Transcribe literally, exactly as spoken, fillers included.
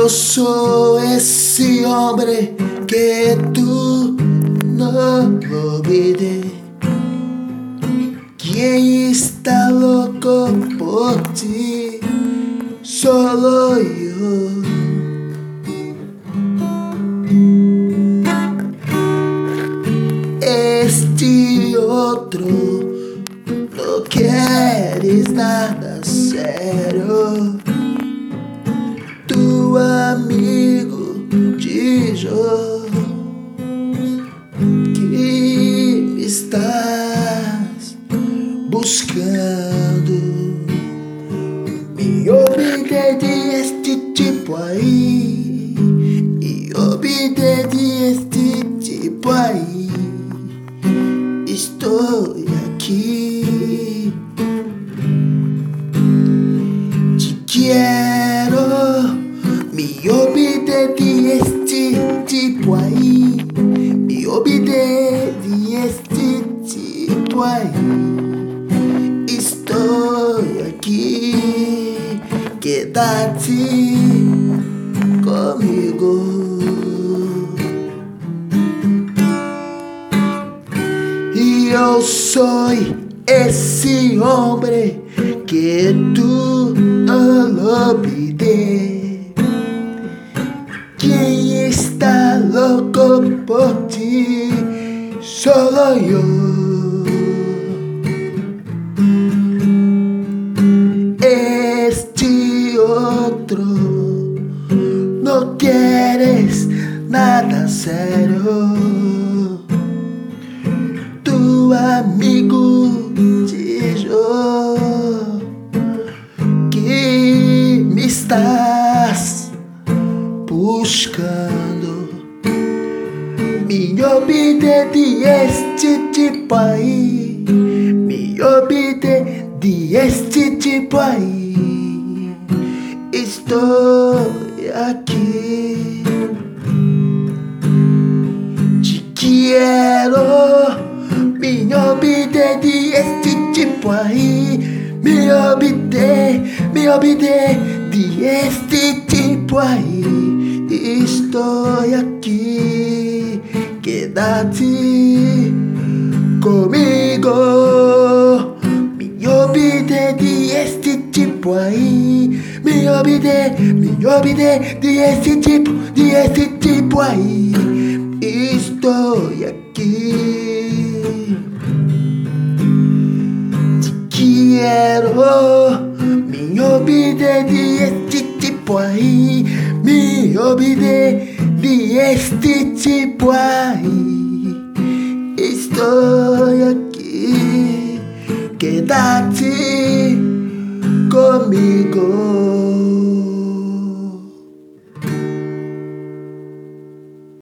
Eu sou esse homem que tu não olvides. Quem está louco por ti, solo eu. Este outro não queres nada sério. Tu amigo diz que me estás buscando. Me obedece este tipo aí, e obedece este tipo aí. Estou aqui, te quero. Me obedece este tipo aí, me obedece este tipo aí. Estou aqui, quédate comigo. E eu sou esse homem que tu olvides. Quem está louco por ti, solo eu. Este outro não queres nada sério. Tu amigo diz que me estás buscando. Me obedece este tipo aí, me obedece este tipo aí. Estou aqui, te quero. Me obedece este tipo aí, me obedece, me obedece este tipo aí. Estou aqui, quédate comigo. Me obedece este tipo aí, me obedece, me obedece este tipo, de este tipo aí. Estou aqui, te quero. Me obedece este tipo aí, me obedece este tipo aí. Estou aqui, quédate comigo.